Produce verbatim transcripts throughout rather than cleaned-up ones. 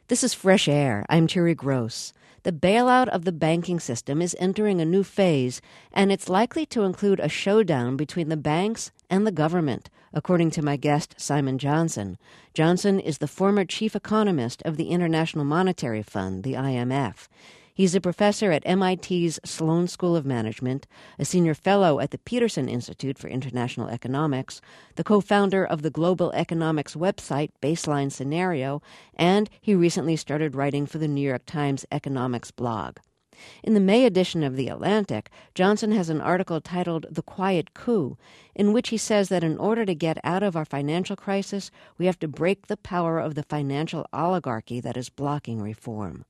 This is Fresh Air. I'm Terry Gross. The bailout of the banking system is entering a new phase, and it's likely to include a showdown between the banks and the government, according to my guest, Simon Johnson. Johnson is the former chief economist of the International Monetary Fund, the I M F. He's a professor at M I T's Sloan School of Management, a senior fellow at the Peterson Institute for International Economics, the co-founder of the global economics website Baseline Scenario, and he recently started writing for the New York Times economics blog. In the May edition of The Atlantic, Johnson has an article titled The Quiet Coup, in which he says that in order to get out of our financial crisis, we have to break the power of the financial oligarchy that is blocking reform.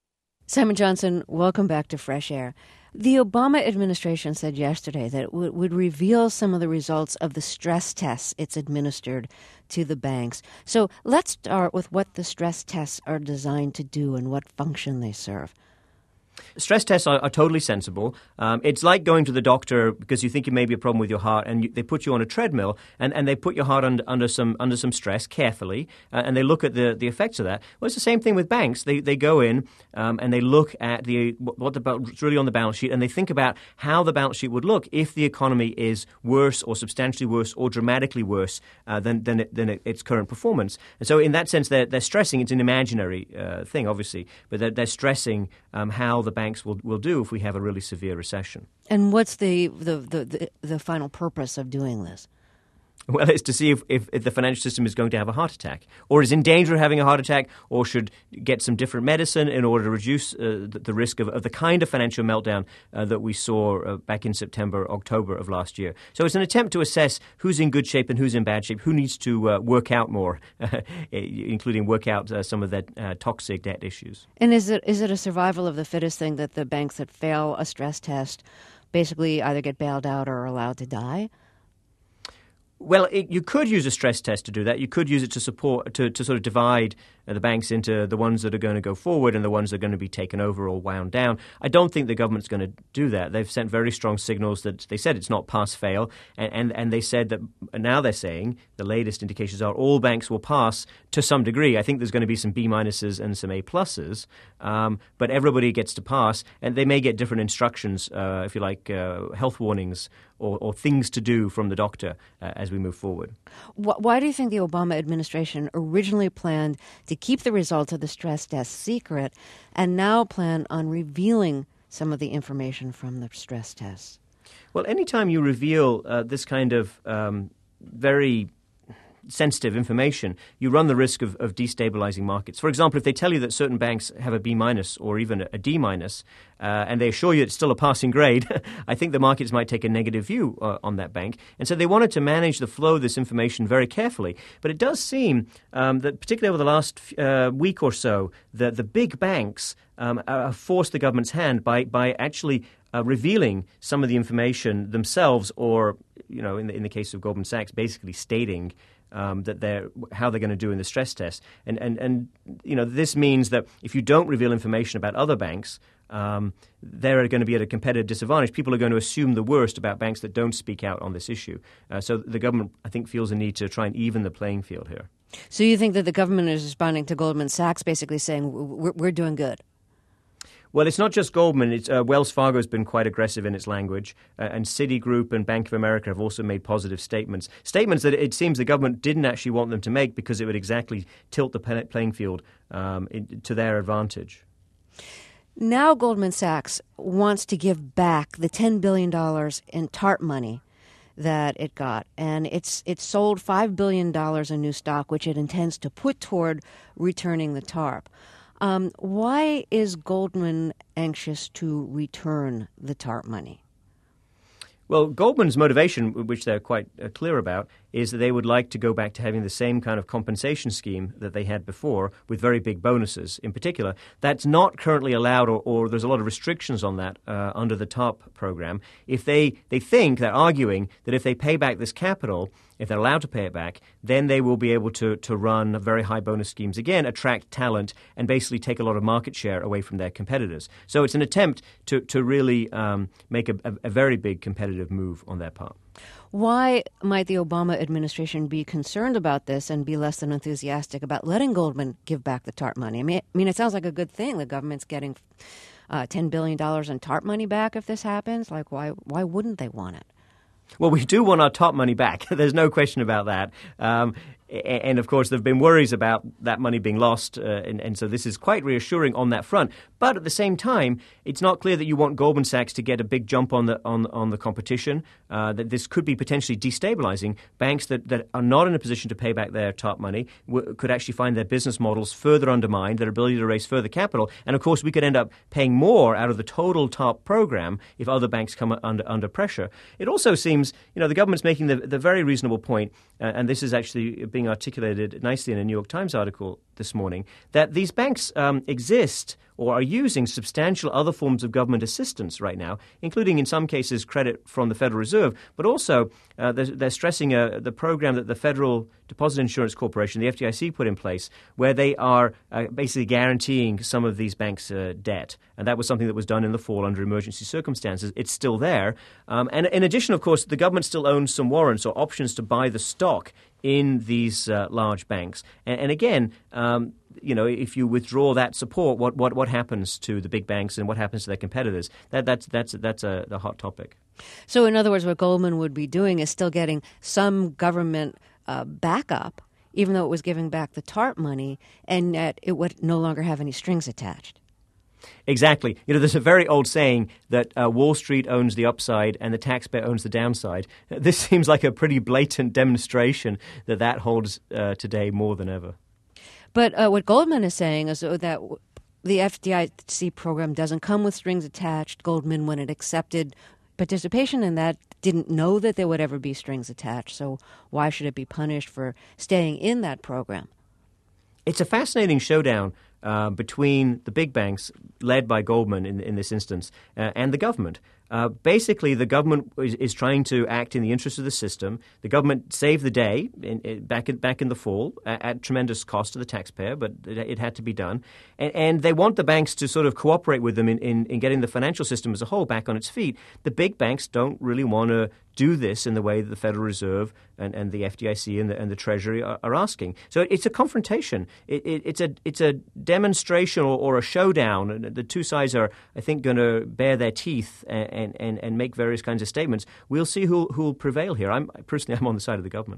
Simon Johnson, welcome back to Fresh Air. The Obama administration said yesterday that it w- would reveal some of the results of the stress tests it's administered to the banks. So let's start with what the stress tests are designed to do and what function they serve. Stress tests are, are totally sensible. Um, it's like going to the doctor because you think it may be a problem with your heart, and you, they put you on a treadmill, and, and they put your heart under, under some under some stress carefully, uh, and they look at the, the effects of that. Well, it's the same thing with banks. They they go in um, and they look at the what the what's really on the balance sheet, and they think about how the balance sheet would look if the economy is worse or substantially worse or dramatically worse uh, than than, it, than it, its current performance. And so, in that sense, they're they're stressing. It's an imaginary uh, thing, obviously, but they're, they're stressing um, how the banks will, will do if we have a really severe recession. And what's the the, the, the, the final purpose of doing this? Well, it's to see if, if, if the financial system is going to have a heart attack or is in danger of having a heart attack or should get some different medicine in order to reduce uh, the, the risk of, of the kind of financial meltdown uh, that we saw uh, back in September, October of last year. So it's an attempt to assess who's in good shape and who's in bad shape, who needs to uh, work out more, including work out uh, some of the uh, toxic debt issues. And is it is it a survival of the fittest thing that the banks that fail a stress test basically either get bailed out or are allowed to die? Well, it, you could use a stress test to do that. You could use it to support, to, to sort of divide uh, the banks into the ones that are going to go forward and the ones that are going to be taken over or wound down. I don't think the government's going to do that. They've sent very strong signals that they said it's not pass-fail, and, and, and they said that now they're saying the latest indications are all banks will pass to some degree. I think there's going to be some B-minuses and some A-pluses, um, but everybody gets to pass, and they may get different instructions, uh, if you like, uh, health warnings or, or things to do from the doctor uh, as we move forward. Why do you think the Obama administration originally planned to keep the results of the stress test secret and now plan on revealing some of the information from the stress tests? Well, anytime you reveal uh, this kind of um, very sensitive information, you run the risk of, of destabilizing markets. For example, if they tell you that certain banks have a B minus or even a D minus, uh, and they assure you it's still a passing grade, I think the markets might take a negative view uh, on that bank. And so they wanted to manage the flow of this information very carefully. But it does seem um, that particularly over the last uh, week or so, the, the big banks um, have forced the government's hand by, by actually Uh, revealing some of the information themselves, or, you know, in the, in the case of Goldman Sachs, basically stating um, that they're how they're going to do in the stress test. And, and, and, you know, this means that if you don't reveal information about other banks, um, they're going to be at a competitive disadvantage. People are going to assume the worst about banks that don't speak out on this issue. Uh, so the government, I think, feels a need to try and even the playing field here. So you think that the government is responding to Goldman Sachs basically saying we're, we're doing good? Well, it's not just Goldman. It's, uh, Wells Fargo has been quite aggressive in its language, uh, and Citigroup and Bank of America have also made positive statements. Statements that it seems the government didn't actually want them to make because it would exactly tilt the playing field um, in, to their advantage. Now Goldman Sachs wants to give back the ten billion dollars in TARP money that it got, and it's it's sold five billion dollars in new stock, which it intends to put toward returning the TARP. Um, why is Goldman anxious to return the TARP money? Well, Goldman's motivation, which they're quite uh, clear about, is that they would like to go back to having the same kind of compensation scheme that they had before with very big bonuses in particular. That's not currently allowed, or, or there's a lot of restrictions on that uh, under the TARP program. If they, they think, they're arguing that if they pay back this capital, if they're allowed to pay it back, then they will be able to, to run very high bonus schemes again, attract talent, and basically take a lot of market share away from their competitors. So it's an attempt to, to really um, make a, a, a very big competitive move on their part. Why might the Obama administration be concerned about this and be less than enthusiastic about letting Goldman give back the TARP money? I mean, I mean, it sounds like a good thing. The government's getting uh, ten billion dollars in TARP money back if this happens. Like, why, why wouldn't they want it? Well, we do want our TARP money back. There's no question about that. Um, and, of course, there have been worries about that money being lost. Uh, and, and so this is quite reassuring on that front. But at the same time, it's not clear that you want Goldman Sachs to get a big jump on the on, on the competition, uh, that this could be potentially destabilizing. Banks that, that are not in a position to pay back their TARP money w- could actually find their business models further undermined, their ability to raise further capital. And, of course, we could end up paying more out of the total TARP program if other banks come under, under pressure. It also seems, you know, the government's making the, the very reasonable point, uh, and this is actually being articulated nicely in a New York Times article this morning, that these banks um, exist or are using substantial other forms of government assistance right now, including in some cases credit from the Federal Reserve, but also uh, they're, they're stressing uh, the program that the Federal Deposit Insurance Corporation, the F D I C, put in place, where they are uh, basically guaranteeing some of these banks' uh, debt. And that was something that was done in the fall under emergency circumstances. It's still there. Um, and in addition, of course, the government still owns some warrants or options to buy the stock in these uh, large banks. And, and again, um, you know, if you withdraw that support, what, what what happens to the big banks and what happens to their competitors? That that's that's that's a the hot topic. So, in other words, what Goldman would be doing is still getting some government uh, backup, even though it was giving back the TARP money, and yet it would no longer have any strings attached. Exactly. You know, there's a very old saying that uh, Wall Street owns the upside and the taxpayer owns the downside. This seems like a pretty blatant demonstration that that holds uh, today more than ever. But uh, what Goldman is saying is that the F D I C program doesn't come with strings attached. Goldman, when it accepted participation in that, didn't know that there would ever be strings attached. So why should it be punished for staying in that program? It's a fascinating showdown uh, between the big banks, led by Goldman in, in this instance, uh, and the government. Uh, basically, the government is, is trying to act in the interest of the system. The government saved the day in, in, back, in, back in the fall at, at tremendous cost to the taxpayer, but it, it had to be done. And, and they want the banks to sort of cooperate with them in, in, in getting the financial system as a whole back on its feet. The big banks don't really want to do this in the way that the Federal Reserve and, and the F D I C and the, and the Treasury are, are asking. So it's a confrontation. It, it, it's a it's a demonstration or, or a showdown. And the two sides are, I think, going to bare their teeth and, and, and make various kinds of statements. We'll see who who will prevail here. I'm personally, I'm on the side of the government.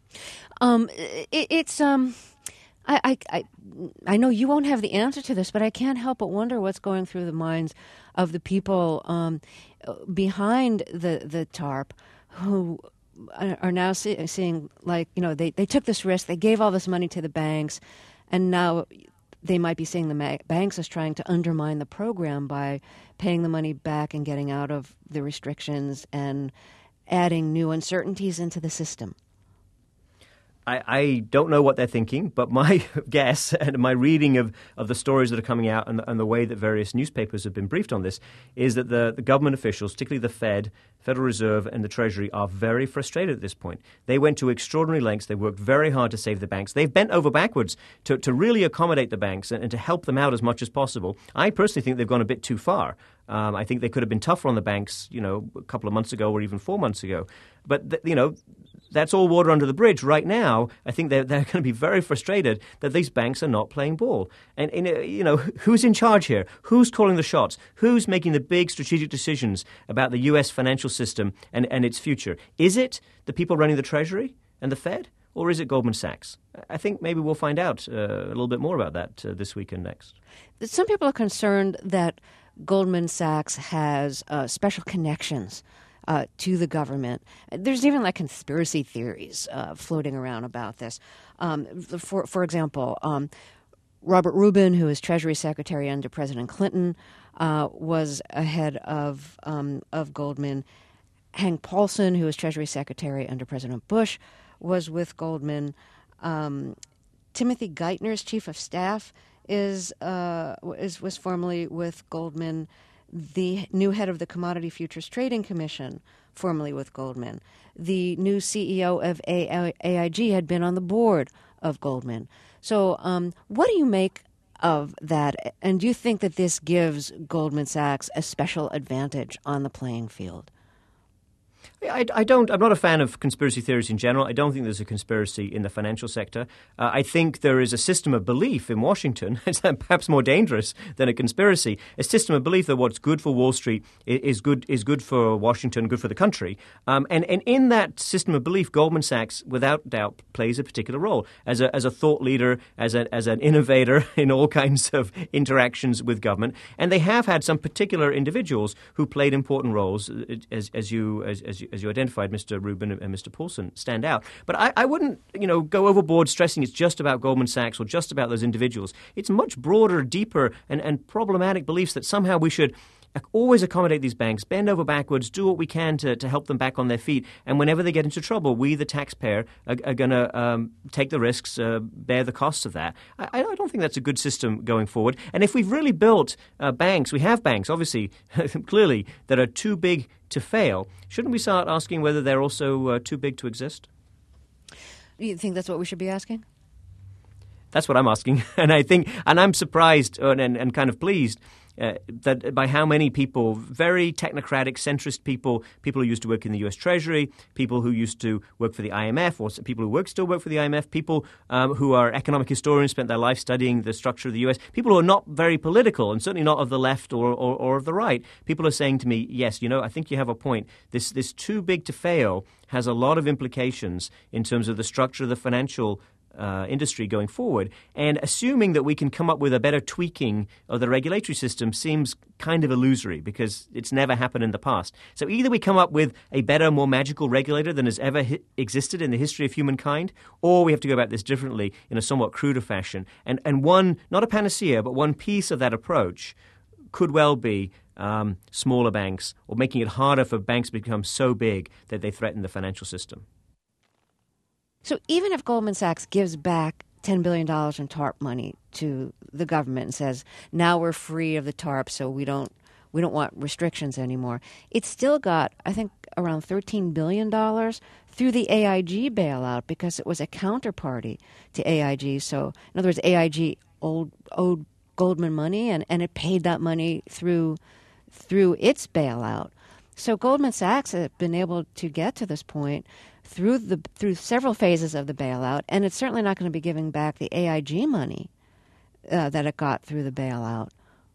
Um, it, it's um. I, I, I know you won't have the answer to this, but I can't help but wonder what's going through the minds of the people um, behind the, the TARP who are now see, seeing, like, you know, they, they took this risk, they gave all this money to the banks, and now they might be seeing the ma- banks as trying to undermine the program by paying the money back and getting out of the restrictions and adding new uncertainties into the system. I, I don't know what they're thinking, but my guess and my reading of, of the stories that are coming out and, and the way that various newspapers have been briefed on this is that the, the government officials, particularly the Fed, Federal Reserve and the Treasury, are very frustrated at this point. They went to extraordinary lengths. They worked very hard to save the banks. They've bent over backwards to, to really accommodate the banks and, and to help them out as much as possible. I personally think they've gone a bit too far. Um, I think they could have been tougher on the banks, you know, a couple of months ago or even four months ago. But, th- you know, that's all water under the bridge. Right now, I think they're, they're going to be very frustrated that these banks are not playing ball. And, and, you know, who's in charge here? Who's calling the shots? Who's making the big strategic decisions about the U S financial system and, and its future? Is it the people running the Treasury and the Fed? Or is it Goldman Sachs? I think maybe we'll find out uh, a little bit more about that uh, this week and next. Some people are concerned that Goldman Sachs has uh, special connections uh, to the government. There's even like conspiracy theories uh, floating around about this. Um, for for example, um, Robert Rubin, who is Treasury Secretary under President Clinton, uh, was ahead of um, of Goldman. Hank Paulson, who was Treasury Secretary under President Bush, was with Goldman. Um, Timothy Geithner's chief of staff is uh, is was formerly with Goldman. The new head of the Commodity Futures Trading Commission, formerly with Goldman. The new C E O of A I G had been on the board of Goldman. So um, what do you make of that? And do you think that this gives Goldman Sachs a special advantage on the playing field? I, I don't. I'm not a fan of conspiracy theories in general. I don't think there's a conspiracy in the financial sector. Uh, I think there is a system of belief in Washington. It's perhaps more dangerous than a conspiracy. A system of belief that what's good for Wall Street is good is good for Washington, good for the country. Um, and and in that system of belief, Goldman Sachs, without doubt, plays a particular role as a as a thought leader, as a as an innovator in all kinds of interactions with government. And they have had some particular individuals who played important roles, as as you as as you, as you identified, Mister Rubin and Mister Paulson stand out. But I, I wouldn't, you know, go overboard stressing it's just about Goldman Sachs or just about those individuals. It's much broader, deeper, and, and problematic beliefs that somehow we should always accommodate these banks, bend over backwards, do what we can to, to help them back on their feet. And whenever they get into trouble, we, the taxpayer, are, are going to um, take the risks, uh, bear the costs of that. I, I don't think that's a good system going forward. And if we've really built uh, banks, we have banks, obviously, clearly, that are too big to fail, shouldn't we start asking whether they're also uh, too big to exist? You think that's what we should be asking? That's what I'm asking. And I think, and I'm surprised and, and, and kind of pleased Uh, that by how many people, very technocratic, centrist people, people who used to work in the U S Treasury, people who used to work for the I M F, or people who work still work for the I M F, people um, who are economic historians, spent their life studying the structure of the U S, people who are not very political and certainly not of the left or, or, or of the right. People are saying to me, yes, you know, I think you have a point. This, this too big to fail has a lot of implications in terms of the structure of the financial Uh, industry going forward, and assuming that we can come up with a better tweaking of the regulatory system seems kind of illusory because it's never happened in the past. So either we come up with a better, more magical regulator than has ever hi- existed in the history of humankind, or we have to go about this differently in a somewhat cruder fashion. And and one, not a panacea, but one piece of that approach could well be um, smaller banks, or making it harder for banks to become so big that they threaten the financial system. So even if Goldman Sachs gives back ten billion dollars in TARP money to the government and says, now we're free of the TARP, so we don't we don't want restrictions anymore, it's still got, I think, around thirteen billion dollars through the A I G bailout because it was a counterparty to A I G. So in other words, A I G owed, owed Goldman money, and, and it paid that money through through its bailout. So Goldman Sachs has been able to get to this point through the through several phases of the bailout, and it's certainly not going to be giving back the A I G money uh, that it got through the bailout.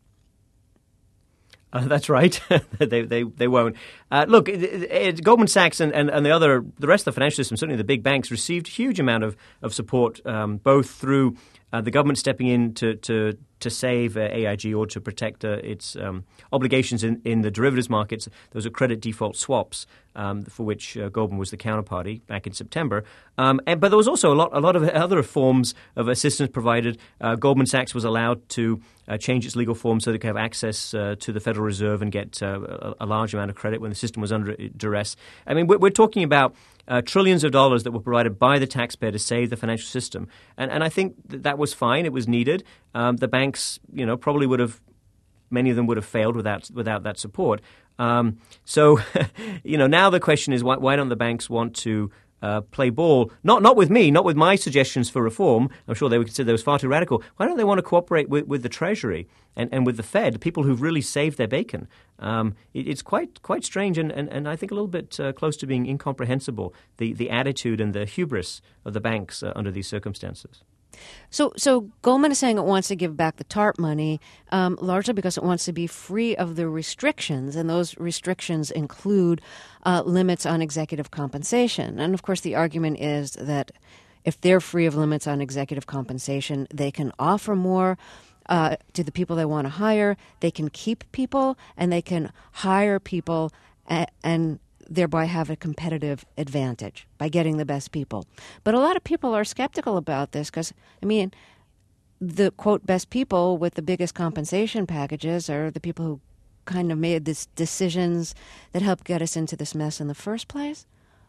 Uh, that's right. they, they they won't. Uh, look, it, it, Goldman Sachs and, and, and the other the rest of the financial system, certainly the big banks, received huge amount of of support, um, both through uh, the government stepping in to to, to save uh, A I G or to protect uh, its um, obligations in, in the derivatives markets. Those are credit default swaps, um, for which uh, Goldman was the counterparty back in September. Um, and, but there was also a lot a lot of other forms of assistance provided. Uh, Goldman Sachs was allowed to uh, change its legal form so they could have access uh, to the Federal Reserve and get uh, a, a large amount of credit when the system was under duress. I mean, we're, we're talking about uh, trillions of dollars that were provided by the taxpayer to save the financial system. And, and I think that, that was fine. It was needed. Um, the banks, you know, probably would have, many of them would have failed without without that support. Um, so, you know, now the question is, why, why don't the banks want to uh, play ball? Not not with me, not with my suggestions for reform. I'm sure they would consider those far too radical. Why don't they want to cooperate with, with the Treasury and, and with the Fed, people who've really saved their bacon? Um, it, it's quite quite strange and, and, and I think a little bit uh, close to being incomprehensible, the, the attitude and the hubris of the banks uh, under these circumstances. So, so Goldman is saying it wants to give back the TARP money, um, largely because it wants to be free of the restrictions, and those restrictions include uh, limits on executive compensation. And of course, the argument is that if they're free of limits on executive compensation, they can offer more uh, to the people they want to hire. They can keep people, and they can hire people a- and. thereby have a competitive advantage by getting the best people. But a lot of people are skeptical about this because, I mean, the, quote, best people with the biggest compensation packages are the people who kind of made these decisions that helped get us into this mess in the first place.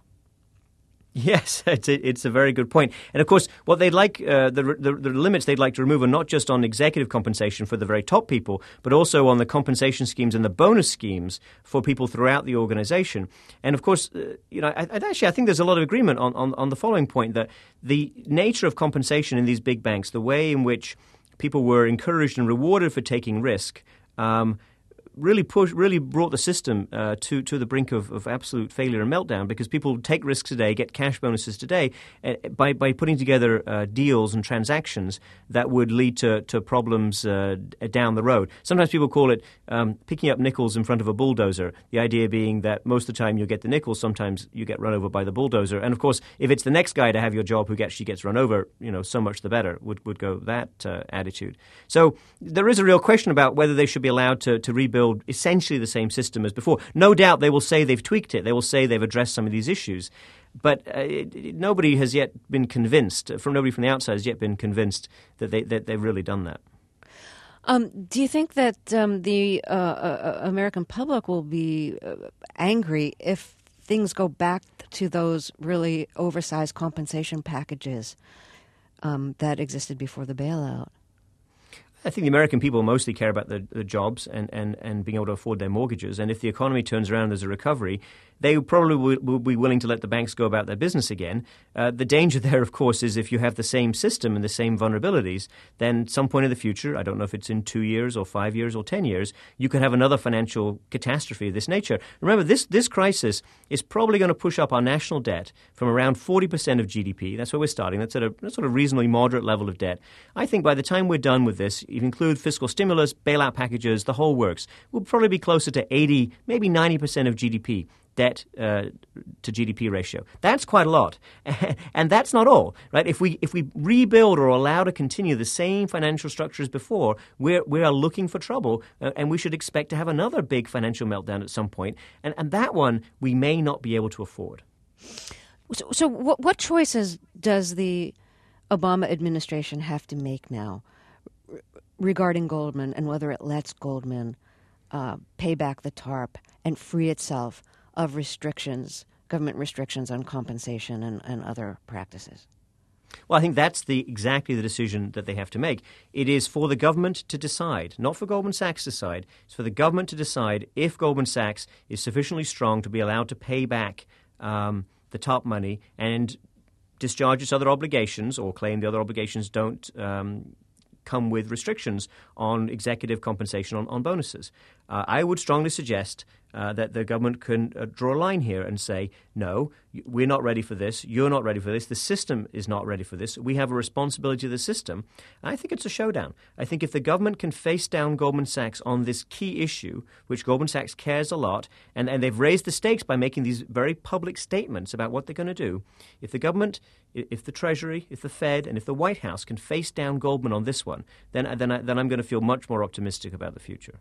Yes, it's a, it's a very good point. And of course, what they'd like, uh, the, the the limits they'd like to remove are not just on executive compensation for the very top people, but also on the compensation schemes and the bonus schemes for people throughout the organization. And of course, uh, you know, I, I actually I think there's a lot of agreement on, on, on the following point, that the nature of compensation in these big banks, the way in which people were encouraged and rewarded for taking risk, um, really push, really brought the system uh, to to the brink of, of absolute failure and meltdown, because people take risks today, get cash bonuses today uh, by by putting together uh, deals and transactions that would lead to to problems uh, down the road. Sometimes people call it um, picking up nickels in front of a bulldozer. The idea being that most of the time you get the nickels, sometimes you get run over by the bulldozer. And of course, if it's the next guy to have your job who actually gets run over, you know, so much the better would would go that uh, attitude. So there is a real question about whether they should be allowed to to rebuild essentially the same system as before. No doubt they will say they've tweaked it. They will say they've addressed some of these issues. But uh, it, it, nobody has yet been convinced, from nobody from the outside has yet been convinced that, they, that they've really done that. Um, do you think that um, the uh, uh, American public will be uh, angry if things go back to those really oversized compensation packages um, that existed before the bailout? I think the American people mostly care about the, the jobs and, and, and being able to afford their mortgages. And if the economy turns around, there's a recovery, they probably will, will be willing to let the banks go about their business again. Uh, the danger there, of course, is if you have the same system and the same vulnerabilities, then some point in the future, I don't know if it's in two years or five years or ten years, you could have another financial catastrophe of this nature. Remember, this, this crisis is probably going to push up our national debt from around forty percent of G D P. That's where we're starting. That's at a that's sort of reasonably moderate level of debt. I think by the time we're done with this, you include fiscal stimulus, bailout packages, the whole works, we'll probably be closer to eighty, maybe ninety percent of G D P. Debt uh, to G D P ratio. That's quite a lot. And that's not all, right? If we if we rebuild or allow to continue the same financial structure as before, we're, we are looking for trouble, uh, and we should expect to have another big financial meltdown at some point. And, and that one we may not be able to afford. So, so what, what choices does the Obama administration have to make now r- regarding Goldman and whether it lets Goldman uh, pay back the TARP and free itself of restrictions, government restrictions on compensation and, and other practices? Well, I think that's the exactly the decision that they have to make. It is for the government to decide, not for Goldman Sachs to decide. It's for the government to decide if Goldman Sachs is sufficiently strong to be allowed to pay back um, the TARP money and discharge its other obligations, or claim the other obligations don't um, come with restrictions on executive compensation on, on bonuses. Uh, I would strongly suggest uh, that the government can uh, draw a line here and say, no, we're not ready for this. You're not ready for this. The system is not ready for this. We have a responsibility to the system. I think it's a showdown. I think if the government can face down Goldman Sachs on this key issue, which Goldman Sachs cares a lot, and, and they've raised the stakes by making these very public statements about what they're going to do, if the government, if the Treasury, if the Fed, and if the White House can face down Goldman on this one, then, then, I, then I'm going to feel much more optimistic about the future.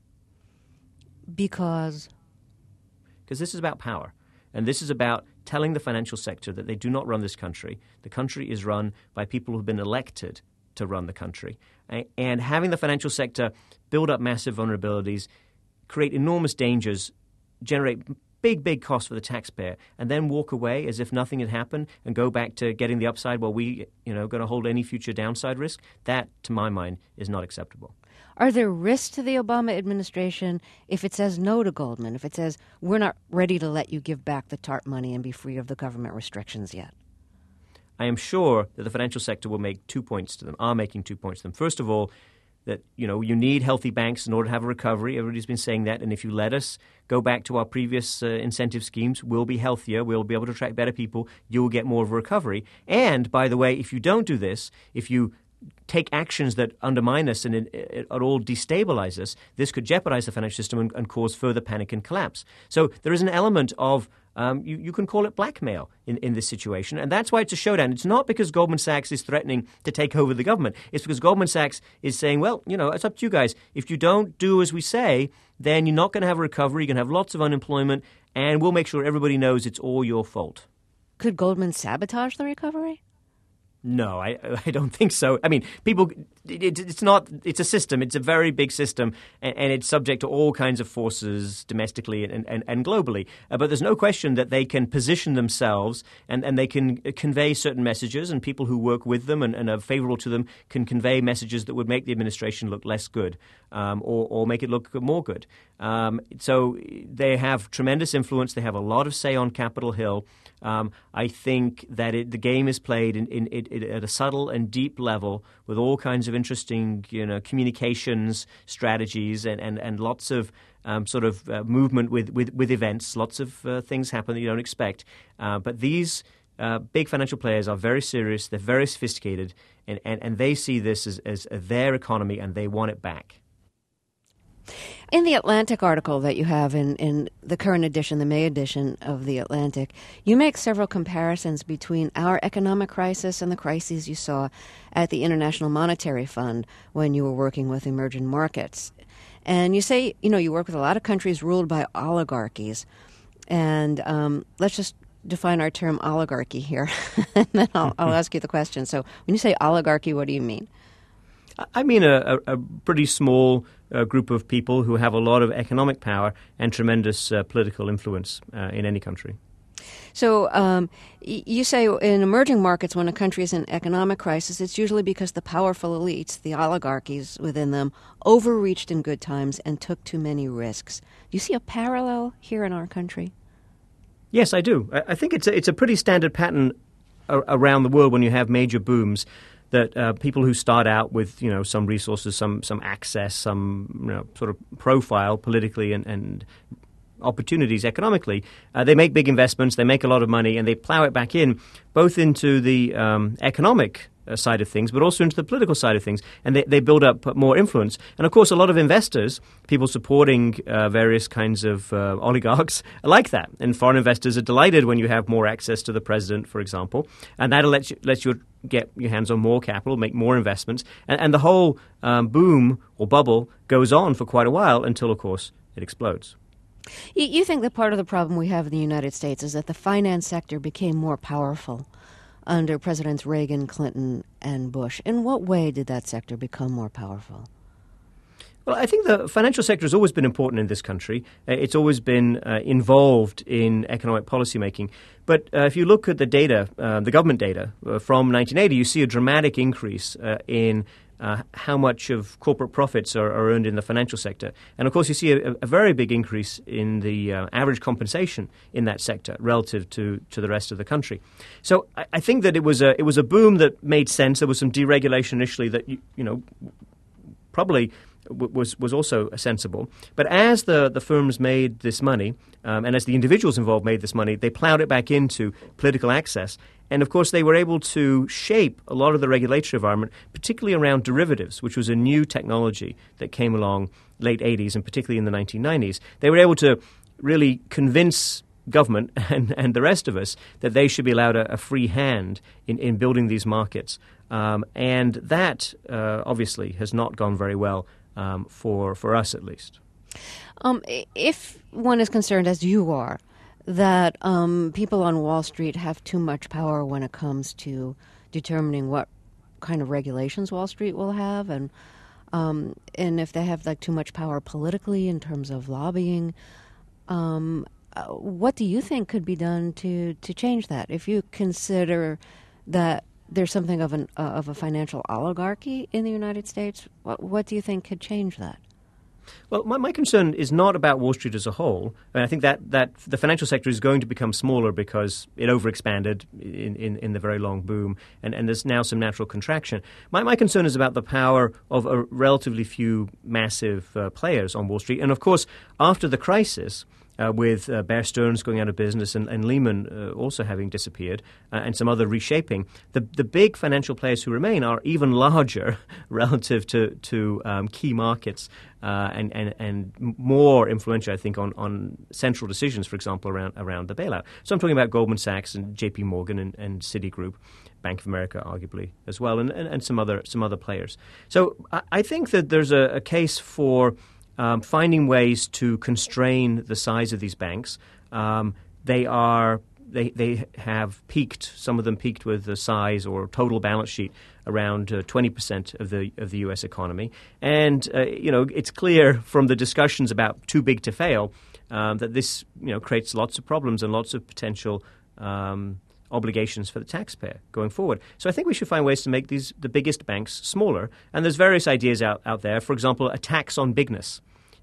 Because? Because this is about power. And this is about telling the financial sector that they do not run this country. The country is run by people who have been elected to run the country. And having the financial sector build up massive vulnerabilities, create enormous dangers, generate big, big costs for the taxpayer, and then walk away as if nothing had happened and go back to getting the upside while we, you know, going to hold any future downside risk, that, to my mind, is not acceptable. Are there risks to the Obama administration if it says no to Goldman, if it says we're not ready to let you give back the TARP money and be free of the government restrictions yet? I am sure that the financial sector will make two points to them, are making two points to them. First of all, that, you know, you need healthy banks in order to have a recovery. Everybody's been saying that. And if you let us go back to our previous uh, incentive schemes, we'll be healthier. We'll be able to attract better people. You'll get more of a recovery. And, by the way, if you don't do this, if you take actions that undermine us and in, in, at all destabilize us, this could jeopardize the financial system and, and cause further panic and collapse. So there is an element of Um, you, you can call it blackmail in, in this situation. And that's why it's a showdown. It's not because Goldman Sachs is threatening to take over the government. It's because Goldman Sachs is saying, well, you know, it's up to you guys. If you don't do as we say, then you're not going to have a recovery. You're going to have lots of unemployment, and we'll make sure everybody knows it's all your fault. Could Goldman sabotage the recovery? No, I I don't think so. I mean, people, it, it's not, it's a system. It's a very big system, and, and it's subject to all kinds of forces domestically and, and, and globally. Uh, but there's no question that they can position themselves and, and they can convey certain messages, and people who work with them and, and are favorable to them can convey messages that would make the administration look less good um, or, or make it look more good. Um, so they have tremendous influence. They have a lot of say on Capitol Hill. Um, I think that it, the game is played in, in, in, at a subtle and deep level with all kinds of interesting, you know, communications strategies and, and, and lots of um, sort of uh, movement with, with, with events. Lots of uh, things happen that you don't expect. Uh, but these uh, big financial players are very serious. They're very sophisticated, and, and, and they see this as, as their economy, and they want it back. In the Atlantic article that you have in, in the current edition, the May edition of the Atlantic, you make several comparisons between our economic crisis and the crises you saw at the International Monetary Fund when you were working with emerging markets. And you say, you know, you work with a lot of countries ruled by oligarchies. And um, let's just define our term oligarchy here, and then I'll, I'll ask you the question. So when you say oligarchy, what do you mean? I mean a, a, a pretty small uh, group of people who have a lot of economic power and tremendous uh, political influence uh, in any country. So um, y- you say in emerging markets, when a country is in economic crisis, it's usually because the powerful elites, the oligarchies within them, overreached in good times and took too many risks. Do you see a parallel here in our country? Yes, I do. I, I think it's a, it's a pretty standard pattern a- around the world when you have major booms. That uh, people who start out with, you know, some resources, some some access, some, you know, sort of profile politically and, and opportunities economically, uh, they make big investments, they make a lot of money, and they plow it back in, both into the um, economic uh, side of things, but also into the political side of things, and they, they build up more influence. And of course, a lot of investors, people supporting uh, various kinds of uh, oligarchs, like that. And foreign investors are delighted when you have more access to the president, for example, and that lets you, lets you get your hands on more capital, make more investments, and, and the whole um, boom or bubble goes on for quite a while until, of course, it explodes. You, you think that part of the problem we have in the United States is that the finance sector became more powerful under Presidents Reagan, Clinton, and Bush. In what way did that sector become more powerful? Well, I think the financial sector has always been important in this country. Uh, it's always been uh, involved in economic policymaking. But uh, if you look at the data, uh, the government data uh, from nineteen eighty, you see a dramatic increase uh, in uh, how much of corporate profits are, are earned in the financial sector. And, of course, you see a, a very big increase in the uh, average compensation in that sector relative to, to the rest of the country. So I, I think that it was a it was a boom that made sense. There was some deregulation initially that, you, you know, probably was was also sensible. But as the, the firms made this money, um, and as the individuals involved made this money, they plowed it back into political access. And, of course, they were able to shape a lot of the regulatory environment, particularly around derivatives, which was a new technology that came along late eighties and particularly in the nineteen nineties. They were able to really convince government and, and the rest of us that they should be allowed a, a free hand in, in building these markets. Um, and that, uh, obviously, has not gone very well um, for, for us, at least. Um, if one is concerned, as you are, that um, people on Wall Street have too much power when it comes to determining what kind of regulations Wall Street will have, and um, and if they have like too much power politically in terms of lobbying, um, uh, what do you think could be done to, to change that? If you consider that there's something of an uh, of a financial oligarchy in the United States, what, what do you think could change that? Well, my, my concern is not about Wall Street as a whole. I, mean, I think that, that the financial sector is going to become smaller because it overexpanded in, in, in the very long boom, and, and there's now some natural contraction. My, my concern is about the power of a relatively few massive uh, players on Wall Street. And, of course, after the crisis, Uh, with uh, Bear Stearns going out of business and, and Lehman uh, also having disappeared uh, and some other reshaping, the, the big financial players who remain are even larger relative to, to um, key markets uh, and, and, and more influential, I think, on, on central decisions, for example, around, around the bailout. So I'm talking about Goldman Sachs and J P Morgan and, and Citigroup, Bank of America, arguably, as well, and, and, and some other some other players. So I, I think that there's a, a case for Um, finding ways to constrain the size of these banks. Um, they are they they have peaked. Some of them peaked with the size or total balance sheet around uh, twenty percent of the of the U S economy. And uh, you know, it's clear from the discussions about too big to fail um, that this you know creates lots of problems and lots of potential Um, obligations for the taxpayer going forward. So I think we should find ways to make these the biggest banks smaller. And there's various ideas out, out there. For example, a tax on bigness.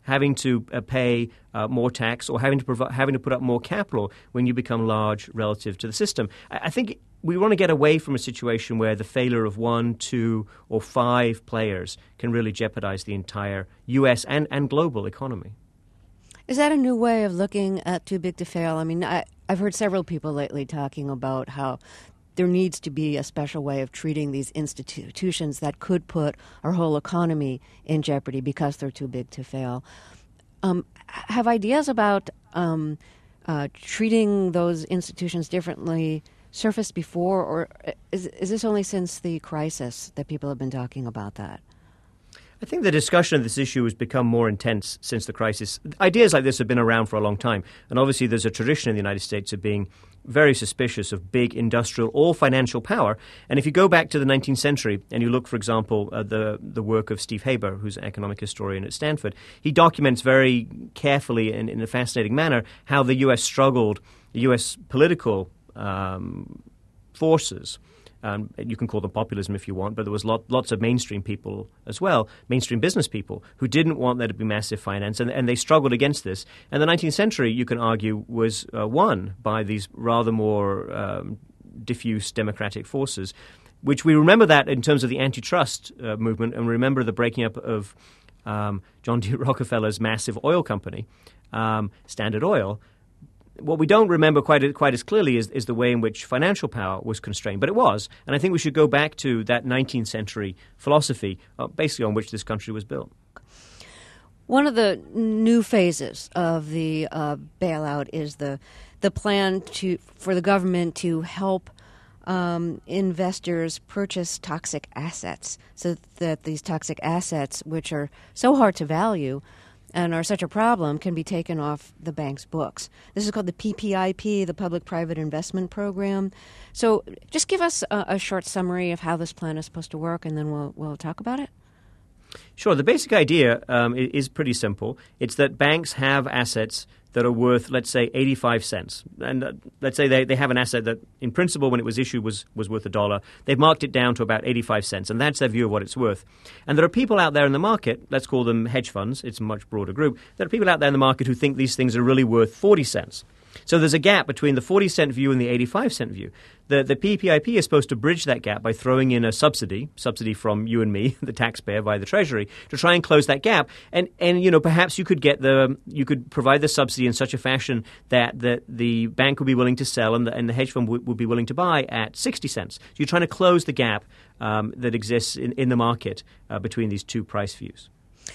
having to uh, pay uh, more tax or having to provi- having to put up more capital when you become large relative to the system. I, I think we want to get away from a situation where the failure of one, two, or five players can really jeopardize the entire U S and, and global economy. Is that a new way of looking at too big to fail? I mean, I, I've heard several people lately talking about how there needs to be a special way of treating these institutions that could put our whole economy in jeopardy because they're too big to fail. Um, have ideas about um, uh, treating those institutions differently surfaced before, or is, is this only since the crisis that people have been talking about that? I think the discussion of this issue has become more intense since the crisis. Ideas like this have been around for a long time, and obviously there's a tradition in the United States of being very suspicious of big industrial or financial power. And if you go back to the nineteenth century and you look, for example, at the, the work of Steve Haber, who's an economic historian at Stanford, he documents very carefully and in a fascinating manner how the U S struggled, the U S political um, forces. Um, you can call them populism if you want, but there was lot, lots of mainstream people as well, mainstream business people, who didn't want there to be massive finance, and, and they struggled against this. And the nineteenth century, you can argue, was uh, won by these rather more um, diffuse democratic forces, which we remember that in terms of the antitrust uh, movement, and remember the breaking up of um, John D. Rockefeller's massive oil company, um, Standard Oil. What we don't remember quite quite as clearly is, is the way in which financial power was constrained. But it was. And I think we should go back to that nineteenth century philosophy, uh, basically on which this country was built. One of the new phases of the uh, bailout is the the plan to for the government to help um, investors purchase toxic assets, so that these toxic assets, which are so hard to value and are such a problem, can be taken off the bank's books. This is called the P P I P, the Public-Private Investment Program. So just give us a, a short summary of how this plan is supposed to work, and then we'll we'll talk about it. Sure. The basic idea um, is pretty simple. It's that banks have assets that are worth, let's say, eighty-five cents. And uh, let's say they, they have an asset that, in principle, when it was issued, was, was worth a dollar. They've marked it down to about eighty-five cents, and that's their view of what it's worth. And there are people out there in the market, let's call them hedge funds, it's a much broader group, there are people out there in the market who think these things are really worth forty cents. So there's a gap between the forty cent view and the eighty-five cent view. The, the P P I P is supposed to bridge that gap by throwing in a subsidy, subsidy from you and me, the taxpayer, via the Treasury, to try and close that gap. And, and you know, perhaps you could get the, you could provide the subsidy in such a fashion that the, the bank would be willing to sell and the, and the hedge fund would, would be willing to buy at sixty cents. So you're trying to close the gap um, that exists in, in the market uh, between these two price views.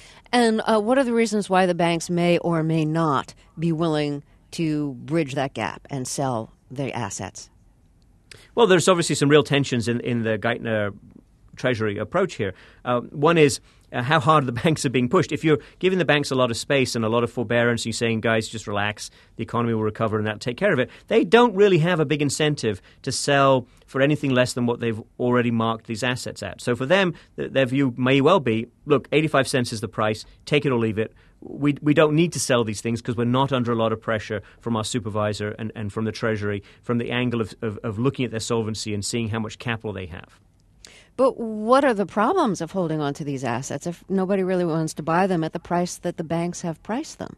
And uh, what are the reasons why the banks may or may not be willing to bridge that gap and sell their assets? Well, there's obviously some real tensions in, in the Geithner Treasury approach here. Uh, one is uh, how hard the banks are being pushed. If you're giving the banks a lot of space and a lot of forbearance, and you're saying, guys, just relax, the economy will recover and that'll take care of it, they don't really have a big incentive to sell for anything less than what they've already marked these assets at. So for them, th- their view may well be, look, eighty-five cents is the price, take it or leave it. We we don't need to sell these things because we're not under a lot of pressure from our supervisor and, and from the Treasury, from the angle of, of, of looking at their solvency and seeing how much capital they have. But what are the problems of holding on to these assets if nobody really wants to buy them at the price that the banks have priced them?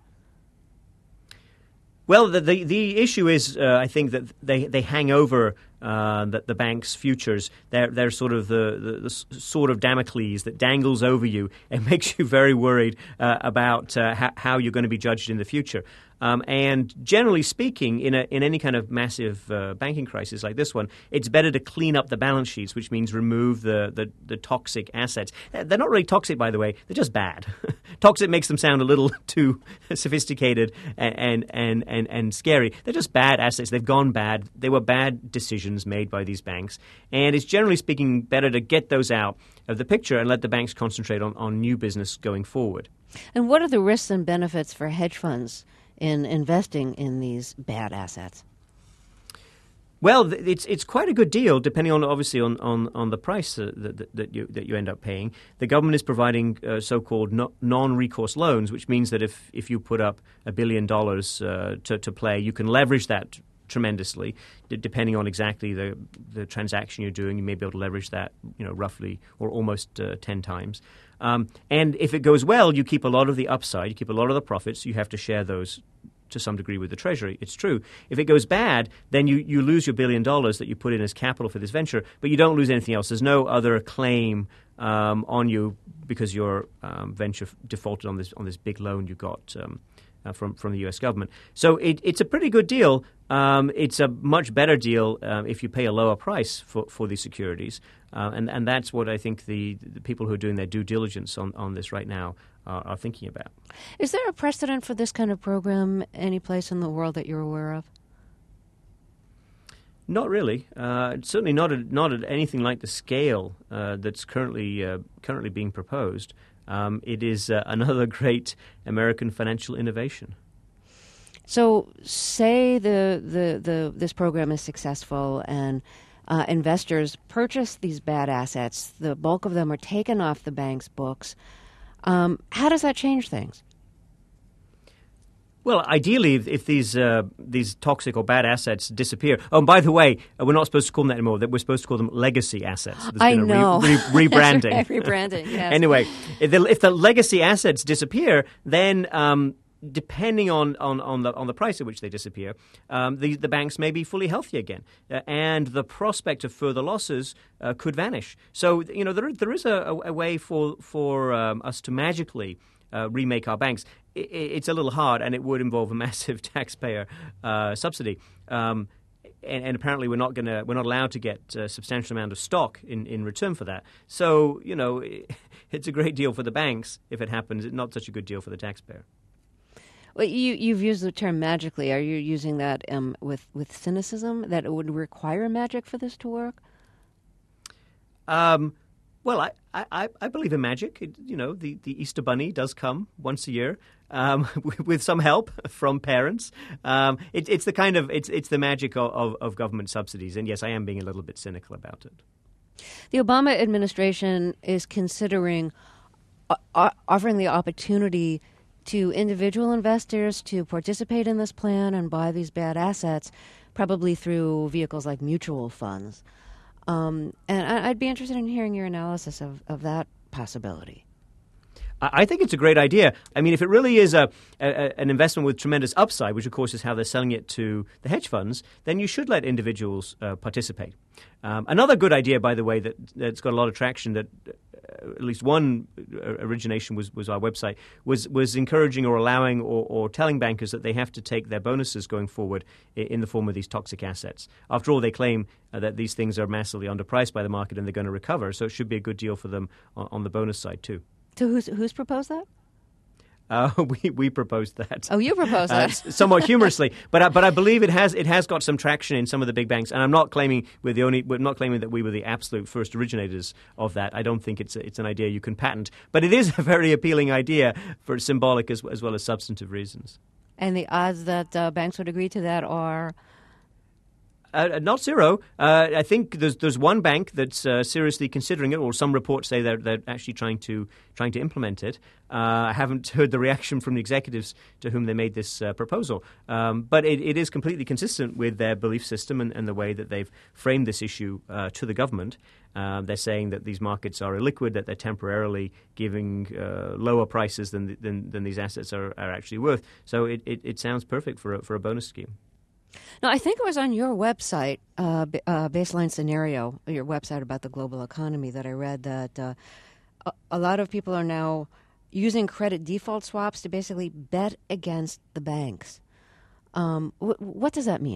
Well, the the, the issue is, uh, I think, that they, they hang over uh, the, the bank's futures. They're, they're sort of the, the, the sort of Damocles that dangles over you and makes you very worried uh, about uh, ha- how you're going to be judged in the future. Um, and generally speaking, in a, in any kind of massive uh, banking crisis like this one, it's better to clean up the balance sheets, which means remove the, the, the toxic assets. They're not really toxic, by the way. They're just bad. Toxic makes them sound a little too sophisticated and, and, and, and scary. They're just bad assets. They've gone bad. They were bad decisions made by these banks. And it's generally speaking better to get those out of the picture and let the banks concentrate on, on new business going forward. And what are the risks and benefits for hedge funds in investing in these bad assets? Well, it's it's quite a good deal, depending on obviously on, on, on the price uh, that, that you that you end up paying. The government is providing uh, so-called no, non-recourse loans, which means that if, if you put up a billion dollars uh, to to play, you can leverage that tremendously. D- depending on exactly the the transaction you're doing, you may be able to leverage that, you know, roughly or almost uh, ten times. Um, and if it goes well, you keep a lot of the upside, you keep a lot of the profits. You have to share those to some degree with the Treasury. It's true. If it goes bad, then you, you lose your billion dollars that you put in as capital for this venture, but you don't lose anything else. There's no other claim um, on you because your um, venture defaulted on this on this big loan you got um, uh, from from the U S government. So it, it's a pretty good deal. Um, it's a much better deal uh, if you pay a lower price for, for these securities, uh, and and that's what I think the, the people who are doing their due diligence on, on this right now are, are thinking about. Is there a precedent for this kind of program any place in the world that you're aware of? Not really. Uh, certainly not at, not at anything like the scale uh, that's currently uh, currently being proposed. Um, it is uh, another great American financial innovation. So, say the, the, the this program is successful and uh, investors purchase these bad assets. The bulk of them are taken off the bank's books. Um, how does that change things? Well, ideally, if, if these uh, these toxic or bad assets disappear. Oh, and by the way, uh, we're not supposed to call them that anymore. We're supposed to call them legacy assets. There's I been know. A re- re- rebranding. Right, rebranding, yes. Anyway, if the, if the legacy assets disappear, then um, depending on, on, on, the, on the price at which they disappear, um, the, the banks may be fully healthy again. Uh, and the prospect of further losses uh, could vanish. So, you know, there, there is a, a way for, for um, us to magically Uh, remake our banks. It, it's a little hard, and it would involve a massive taxpayer uh, subsidy. Um, and, and apparently, we're not going to we're not allowed to get a substantial amount of stock in, in return for that. So, you know, it, it's a great deal for the banks if it happens. It's not such a good deal for the taxpayer. Well, you, you've used the term magically. Are you using that um, with with cynicism? That it would require magic for this to work? Um. Well, I, I, I believe in magic. It, you know, the, the Easter Bunny does come once a year um, with some help from parents. Um, it, it's the kind of it's it's the magic of, of, of government subsidies. And yes, I am being a little bit cynical about it. The Obama administration is considering uh, offering the opportunity to individual investors to participate in this plan and buy these bad assets, probably through vehicles like mutual funds. Um, and I'd be interested in hearing your analysis of, of that possibility. I think it's a great idea. I mean, if it really is a, a an investment with tremendous upside, which of course is how they're selling it to the hedge funds, then you should let individuals uh, participate. Um, another good idea, by the way, that, that's got a lot of traction, that uh, at least one origination was, was our website, was was encouraging or allowing or, or telling bankers that they have to take their bonuses going forward in, in the form of these toxic assets. After all, they claim uh, that these things are massively underpriced by the market and they're going to recover, so it should be a good deal for them on, on the bonus side too. So who's who's proposed that? Uh, we we proposed that. Oh, you proposed that, uh, somewhat humorously, but I, but I believe it has it has got some traction in some of the big banks. And I'm not claiming we're the only. We're not claiming that we were the absolute first originators of that. I don't think it's a, it's an idea you can patent, but it is a very appealing idea for symbolic as as well as substantive reasons. And the odds that uh, banks would agree to that are. Uh, not zero. Uh, I think there's there's one bank that's uh, seriously considering it, or some reports say they're they're actually trying to trying to implement it. Uh, I haven't heard the reaction from the executives to whom they made this uh, proposal, um, but it, it is completely consistent with their belief system and, and the way that they've framed this issue uh, to the government. Uh, they're saying that these markets are illiquid, that they're temporarily giving uh, lower prices than, than than these assets are, are actually worth. So it, it, it sounds perfect for a, for a bonus scheme. Now, I think it was on your website, uh, uh, Baseline Scenario, your website about the global economy, that I read that uh, a, a lot of people are now using credit default swaps to basically bet against the banks. Um, wh- what does that mean?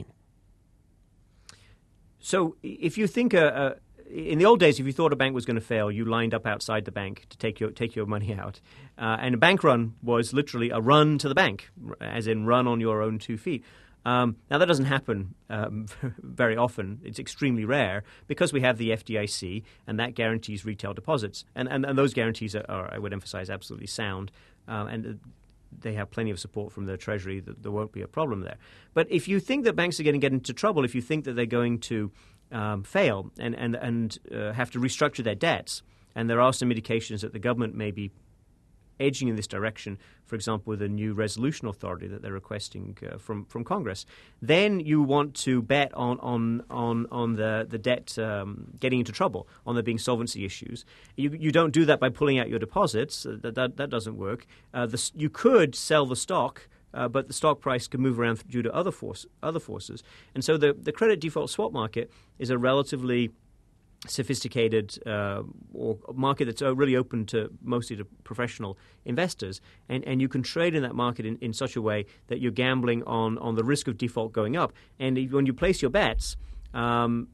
So if you think uh, uh, in the old days, if you thought a bank was going to fail, you lined up outside the bank to take your take your money out. Uh, and a bank run was literally a run to the bank, as in run on your own two feet. Um, now, that doesn't happen um, very often. It's extremely rare because we have the F D I C, and that guarantees retail deposits. And, and, and those guarantees are, are, I would emphasize, absolutely sound. Um, and they have plenty of support from the Treasury that there won't be a problem there. But if you think that banks are going to get into trouble, if you think that they're going to um, fail and, and, and uh, have to restructure their debts, and there are some indications that the government may be edging in this direction, for example, with a new resolution authority that they're requesting uh, from, from Congress, then you want to bet on on on, on the, the debt um, getting into trouble, on there being solvency issues. You, you don't do that by pulling out your deposits. That, that, that doesn't work. Uh, the, you could sell the stock, Uh, but the stock price can move around due to other force, other forces. And so the, the credit default swap market is a relatively sophisticated uh, or market that's uh, really open to mostly to professional investors. And, and you can trade in that market in, in such a way that you're gambling on, on the risk of default going up. And if, when you place your bets, um,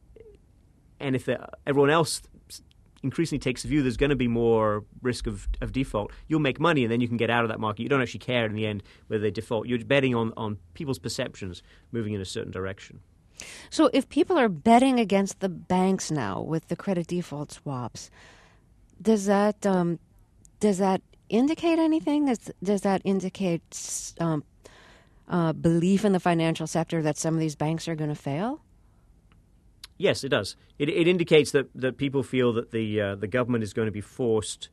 and if the, everyone else increasingly takes the view there's going to be more risk of, of default, you'll make money and then you can get out of that market. You don't actually care in the end whether they default. You're betting on, on people's perceptions moving in a certain direction. So if people are betting against the banks now with the credit default swaps, does that um, does that indicate anything? Does, does that indicate um, uh, belief in the financial sector that some of these banks are going to fail? Yes, it does. It, it indicates that, that people feel that the uh, the government is going to be forced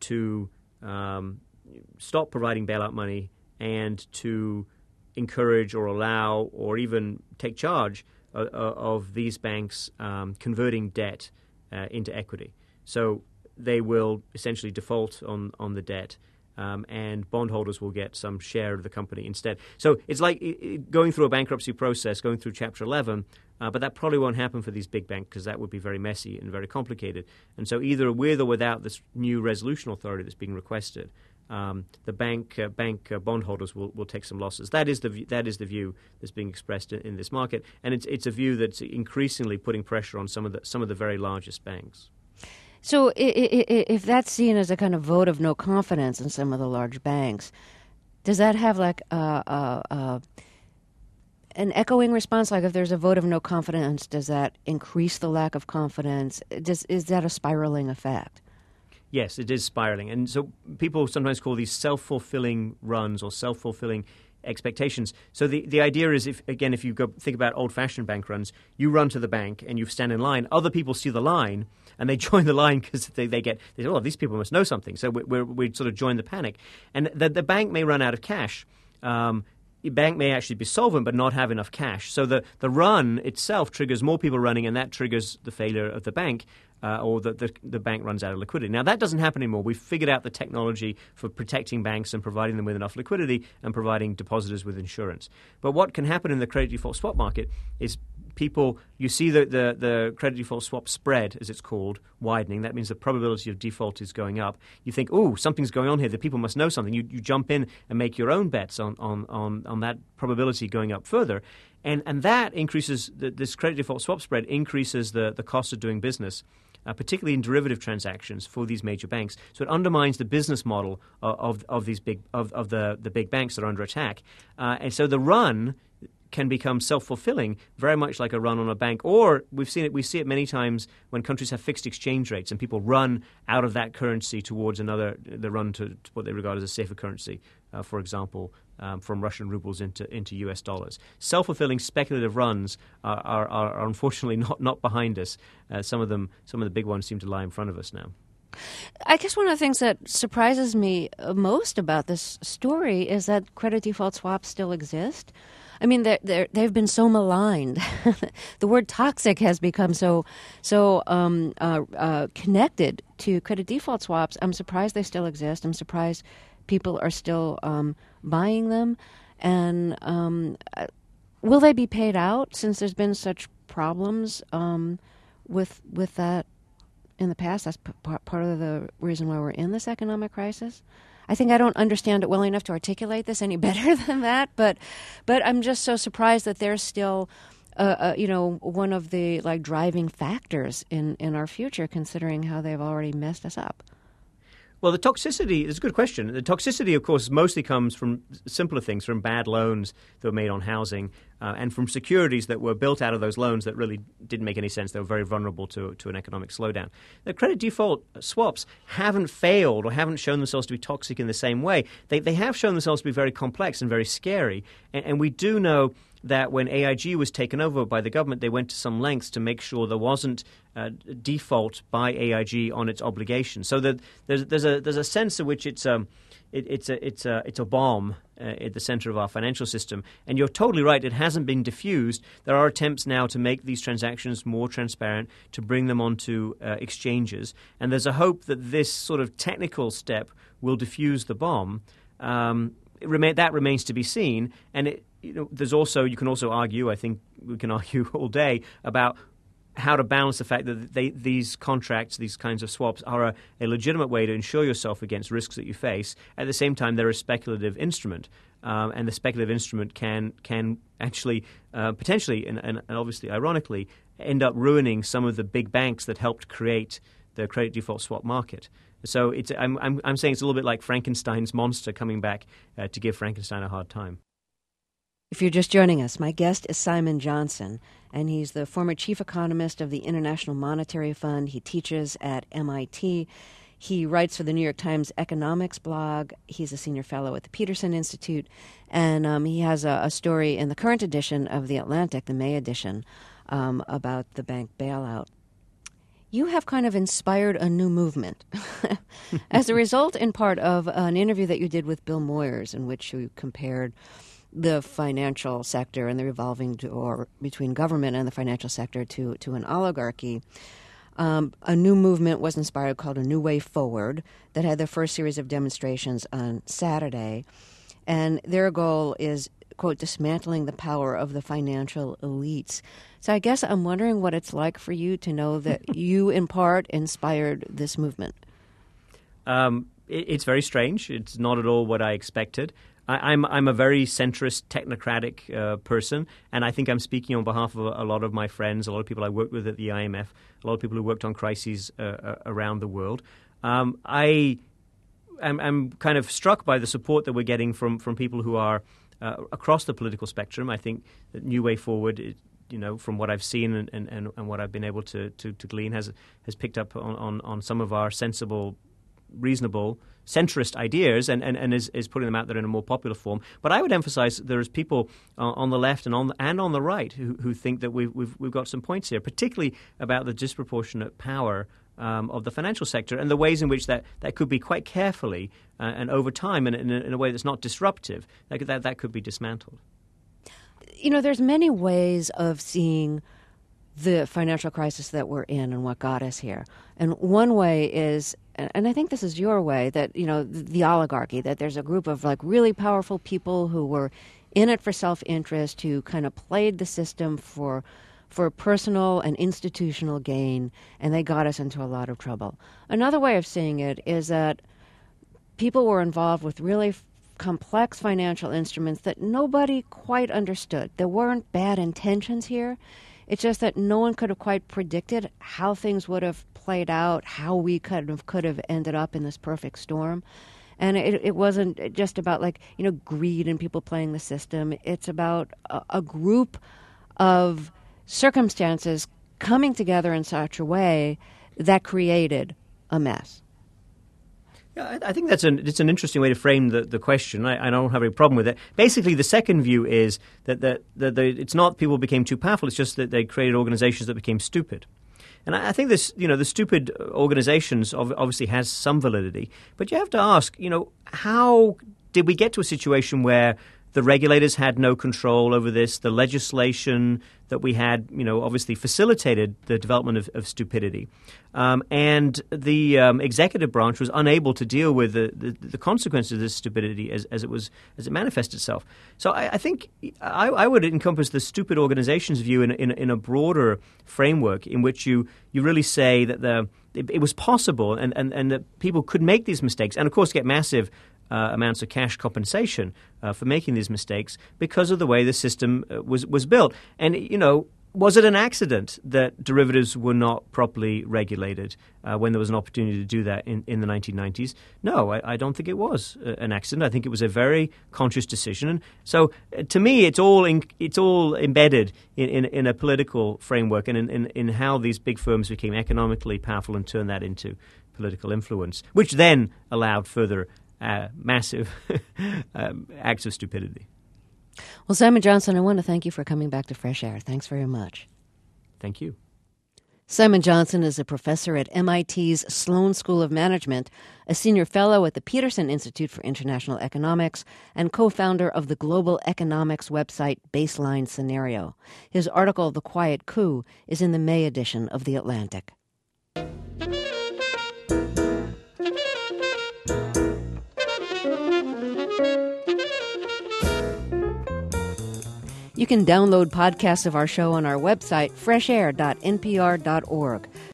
to um, stop providing bailout money and to encourage or allow or even take charge of, of these banks um, converting debt uh, into equity. So they will essentially default on, on the debt. Um, and bondholders will get some share of the company instead. So it's like it, it, going through a bankruptcy process, going through Chapter eleven, uh, but that probably won't happen for these big banks because that would be very messy and very complicated. And so either with or without this new resolution authority that's being requested, um, the bank uh, bank uh, bondholders will, will take some losses. That is the v- that is the view that's being expressed in, in this market, and it's it's a view that's increasingly putting pressure on some of the some of the very largest banks. So if that's seen as a kind of vote of no confidence in some of the large banks, does that have like a, a, a, an echoing response? Like if there's a vote of no confidence, does that increase the lack of confidence? Does, is that a spiraling effect? Yes, it is spiraling. And so people sometimes call these self-fulfilling runs or self-fulfilling expectations. So the, the idea is, if again, if you go think about old-fashioned bank runs, you run to the bank and you stand in line. Other people see the line and they join the line because they, they get, they say, oh, these people must know something. So we, we, we sort of join the panic. And the, the bank may run out of cash. Um, the bank may actually be solvent but not have enough cash. So the, the run itself triggers more people running, and that triggers the failure of the bank. Uh, or the, the the bank runs out of liquidity. Now, that doesn't happen anymore. We've figured out the technology for protecting banks and providing them with enough liquidity and providing depositors with insurance. But what can happen in the credit default swap market is people, you see the, the, the credit default swap spread, as it's called, widening. That means the probability of default is going up. You think, oh, something's going on here. The people must know something. You, you jump in and make your own bets on, on, on, on that probability going up further. And, and that increases, the, this credit default swap spread increases the, the cost of doing business, Uh, particularly in derivative transactions for these major banks. So it undermines the business model of of, of these big of, of the, the big banks that are under attack. Uh, and so the run can become self-fulfilling, very much like a run on a bank. Or we've seen it we see it many times when countries have fixed exchange rates and people run out of that currency towards another, the run to, to what they regard as a safer currency, uh, for example, um, from Russian rubles into into U S dollars. Self-fulfilling speculative runs are, are, are unfortunately not, not behind us. Uh, some of them, some of the big ones seem to lie in front of us now. I guess one of the things that surprises me most about this story is that credit default swaps still exist. I mean, they're, they're, they've been so maligned. The word toxic has become so so um, uh, uh, connected to credit default swaps. I'm surprised they still exist. I'm surprised people are still um, buying them. And um, will they be paid out since there's been such problems um, with with that in the past? That's p- part of the reason why we're in this economic crisis. I think I don't understand it well enough to articulate this any better than that, but but I'm just so surprised that they're still, uh, uh, you know, one of the like driving factors in, in our future, considering how they've already messed us up. Well, the toxicity is a good question. The toxicity, of course, mostly comes from simpler things, from bad loans that were made on housing uh, and from securities that were built out of those loans that really didn't make any sense. They were very vulnerable to, to an economic slowdown. The credit default swaps haven't failed or haven't shown themselves to be toxic in the same way. They, they have shown themselves to be very complex and very scary. And, and we do know that when A I G was taken over by the government, they went to some lengths to make sure there wasn't uh, default by A I G on its obligations. So that there's there's a there's a sense in which it's um it, it's a it's a it's a bomb uh, at the center of our financial system. And you're totally right; it hasn't been diffused. There are attempts now to make these transactions more transparent, to bring them onto uh, exchanges, and there's a hope that this sort of technical step will diffuse the bomb. Um, it remain, that remains to be seen, and it, you know, there's also you can also argue. I think we can argue all day about how to balance the fact that they, these contracts, these kinds of swaps, are a, a legitimate way to insure yourself against risks that you face. At the same time, they're a speculative instrument, um, and the speculative instrument can can actually uh, potentially and, and obviously ironically end up ruining some of the big banks that helped create the credit default swap market. So it's, I'm, I'm, I'm saying it's a little bit like Frankenstein's monster coming back uh, to give Frankenstein a hard time. If you're just joining us, my guest is Simon Johnson, and he's the former chief economist of the International Monetary Fund. He teaches at M I T. He writes for the New York Times economics blog. He's a senior fellow at the Peterson Institute, and um, he has a, a story in the current edition of The Atlantic, the May edition, um, about the bank bailout. You have kind of inspired a new movement as a result, in part, of an interview that you did with Bill Moyers, in which you compared the financial sector and the revolving door between government and the financial sector to, to an oligarchy. Um, a new movement was inspired called A New Way Forward that had their first series of demonstrations on Saturday. And their goal is, quote, dismantling the power of the financial elites. So I guess I'm wondering what it's like for you to know that you, in part, inspired this movement. Um, it, it's very strange. It's not at all what I expected. I, I'm I'm a very centrist, technocratic uh, person, and I think I'm speaking on behalf of a, a lot of my friends, a lot of people I worked with at the I M F, a lot of people who worked on crises uh, uh, around the world. Um, I am I'm kind of struck by the support that we're getting from, from people who are uh, across the political spectrum. I think that New Way Forward, it, you know, from what I've seen and, and, and what I've been able to, to, to glean, has has picked up on, on, on some of our sensible, reasonable, centrist ideas and, and, and is, is putting them out there in a more popular form. But I would emphasize there's people uh, on the left and on the, and on the right who, who think that we've, we've, we've got some points here, particularly about the disproportionate power um, of the financial sector and the ways in which that, that could be quite carefully uh, and over time and in a, in a way that's not disruptive, that, that, that could be dismantled. You know, there's many ways of seeing the financial crisis that we're in and what got us here. And one way is, and I think this is your way, that, you know, the, the oligarchy, that there's a group of like really powerful people who were in it for self-interest, who kind of played the system for for personal and institutional gain, and they got us into a lot of trouble. Another way of seeing it is that people were involved with really complex financial instruments that nobody quite understood. There weren't bad intentions here. It's just that no one could have quite predicted how things would have played out, how we could have could have ended up in this perfect storm. And it, it wasn't just about, like, you know, greed and people playing the system. It's about a, a group of circumstances coming together in such a way that created a mess. Yeah, I think that's an it's an interesting way to frame the, the question. I, I don't have any problem with it. Basically, the second view is that the, the, the, it's not people became too powerful. It's just that they created organizations that became stupid. And I, I think this, you know, the stupid organizations obviously has some validity. But you have to ask, you know, how did we get to a situation where the regulators had no control over this? The legislation that we had, you know, obviously facilitated the development of, of stupidity. Um, and the um, executive branch was unable to deal with the, the, the consequences of this stupidity as, as it was as it manifested itself. So I, I think I, I would encompass the stupid organizations view in, in, in a broader framework in which you, you really say that the it, it was possible and, and, and that people could make these mistakes and, of course, get massive Uh, amounts of cash compensation uh, for making these mistakes because of the way the system uh, was was built. And, you know, was it an accident that derivatives were not properly regulated uh, when there was an opportunity to do that in, in the nineteen nineties? No, I, I don't think it was uh, an accident. I think it was a very conscious decision. And so, uh, to me, it's all in, it's all embedded in, in, in a political framework and in, in, in how these big firms became economically powerful and turned that into political influence, which then allowed further Uh, massive um, acts of stupidity. Well, Simon Johnson, I want to thank you for coming back to Fresh Air. Thanks very much. Thank you. Simon Johnson is a professor at M I T's Sloan School of Management, a senior fellow at the Peterson Institute for International Economics, and co-founder of the global economics website Baseline Scenario. His article, The Quiet Coup, is in the May edition of The Atlantic. You can download podcasts of our show on our website, fresh air dot n p r dot org.